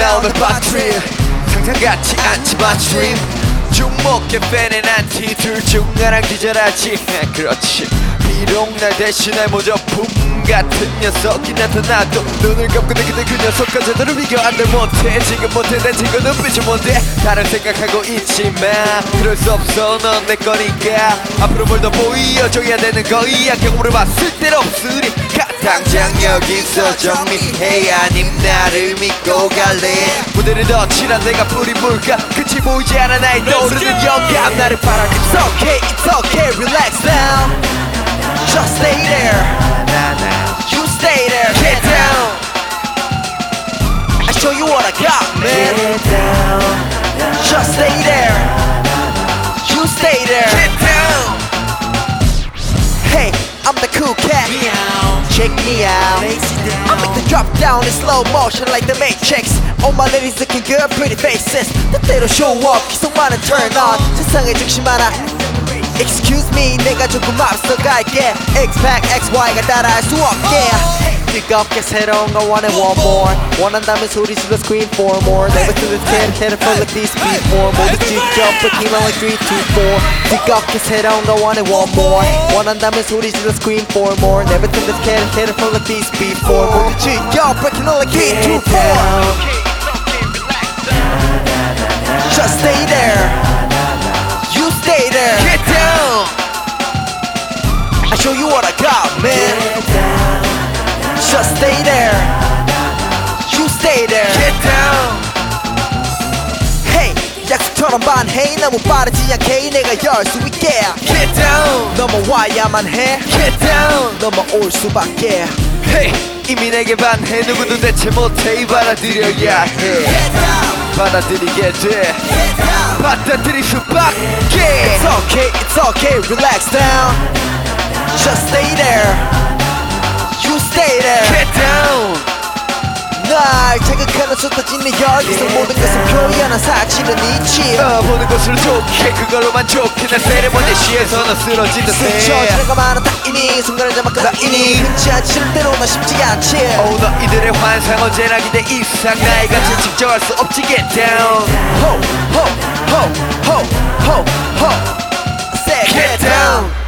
나오는 바트림 상상같지 않지만 dream 주목해 팬의 난티 둘 중 하나 기절하지 그렇지 비록 날 대신할 모조품 같은 녀석이 나타나도 눈을 감고 내 그때 그 녀석과 제대로 비교 안돼 못해 지금 못해 내 친구 눈빛이 뭔데 다른 생각하고 있지만 그럴 수 없어 넌 내 거니까 앞으로 뭘 더 보여줘야 되는 거야 경험을 봤을 땐 없으니까 당장 여기서 정리해 아님 나를 믿고 갈래 무대를 더 칠한 내가 뿌린 물감 끝이 보이지 않아 나의 떠오르는 영감 나를 바라게 It's okay, relax down Just stay there You stay there, get down I show you what I got, man Get down Just stay there You stay there, get down Hey, I'm the cool cat Check me out I make the drop down in slow motion like the Matrix All my ladies looking good, pretty faces 때때로 show off, 기속만은 turn on 세상의 중심 하나 Excuse me, 내가 조금 앞서갈게 X-Pac, XY가 따라할 수 없게 뜨겁게 새로운 거 원해 one more 원한다면 소리 질러 scream for more Never to this kid full like these before 모두 직접 breaking like 3, 2, 4 뜨겁게 새로운 거 원해 one more 원한다면 소리 질러 scream for more Never to this kid full like these before 모두 직접 breaking like 3, 2, 4 Just stay there You stay there Get down I show you what I got, man Just stay there You stay there Get down Hey 약속처럼 반해 너무 빠르지 않게 내가 열 수 있게 Get down 넘어와야만 해 Get down 넘어올 수밖에 Hey 이미 내게 반해 누구도 대체 못해 받아들여야 해 받아들이게 돼 받아들일 수밖에 It's okay, relax down Just stay there You stay there Get down 날 자극하는 쏟아지는 열기서 모든 것을 표현한 사실은 있지 보는 것을 좋게 그걸로 만족해 난 세레모니시에서 너 쓰러지는 새 스쳐지는 것만은 다이니 순간을 잡아 끝나이니 흔치 않지 때로 난 쉽지 않지 너희들의 환상 언제나 기대 이상 나의 가치를 측정할 수 없지 Get down Ho, ho, ho, ho, ho, ho Say get down